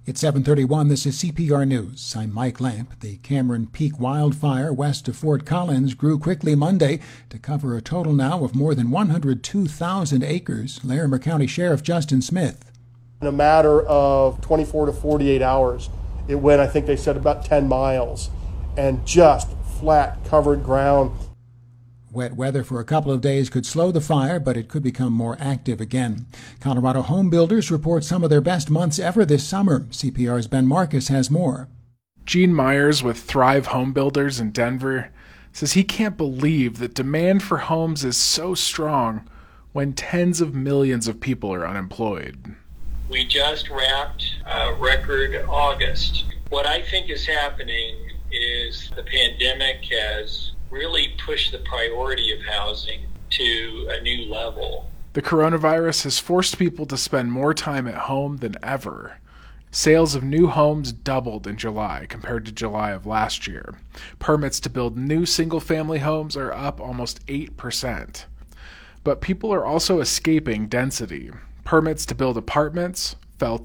It's 7:31. This is CPR News. I'm Mike Lamp. The Cameron Peak wildfire west of Fort Collins grew quickly Monday to cover a total now of more than 102,000 acres. Larimer County Sheriff Justin Smith. In a matter of 24 to 48 hours, it went, I think they said, about 10 miles and just flat covered ground. Wet weather for a couple of days could slow the fire, but it could become more active again. Colorado home builders report some of their best months ever this summer. CPR's Ben Marcus has more. Gene Myers with Thrive Home Builders in Denver says he can't believe that demand for homes is so strong when tens of millions of people are unemployed. We just wrapped a record August. What I think is happening is the pandemic has really pushed the priority of housing to a new level. The coronavirus has forced people to spend more time at home than ever. Sales of new homes doubled in July compared to July of last year. Permits to build new single-family homes are up almost 8%. But people are also escaping density. Permits to build apartments fell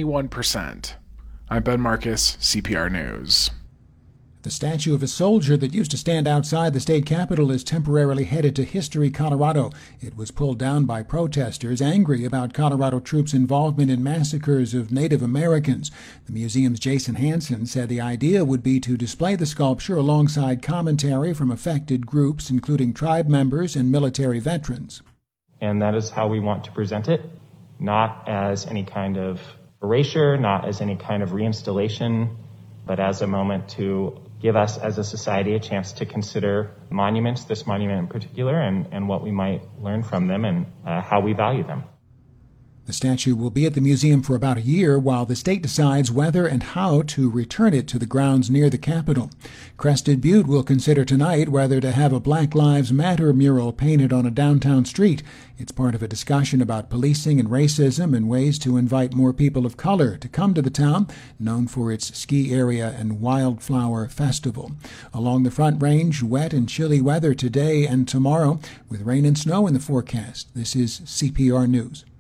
21%. I'm Ben Marcus, CPR News. The statue of a soldier that used to stand outside the state capitol is temporarily headed to History, Colorado. It was pulled down by protesters angry about Colorado troops' involvement in massacres of Native Americans. The museum's Jason Hansen said the idea would be to display the sculpture alongside commentary from affected groups, including tribe members and military veterans. And that is how we want to present it, not as any kind of erasure, not as any kind of reinstallation, but as a moment to give us as a society a chance to consider monuments, this monument in particular, and what we might learn from them and how we value them. The statue will be at the museum for about a year while the state decides whether and how to return it to the grounds near the Capitol. Crested Butte will consider tonight whether to have a Black Lives Matter mural painted on a downtown street. It's part of a discussion about policing and racism and ways to invite more people of color to come to the town, known for its ski area and wildflower festival. Along the Front Range, wet and chilly weather today and tomorrow with rain and snow in the forecast. This is CPR News.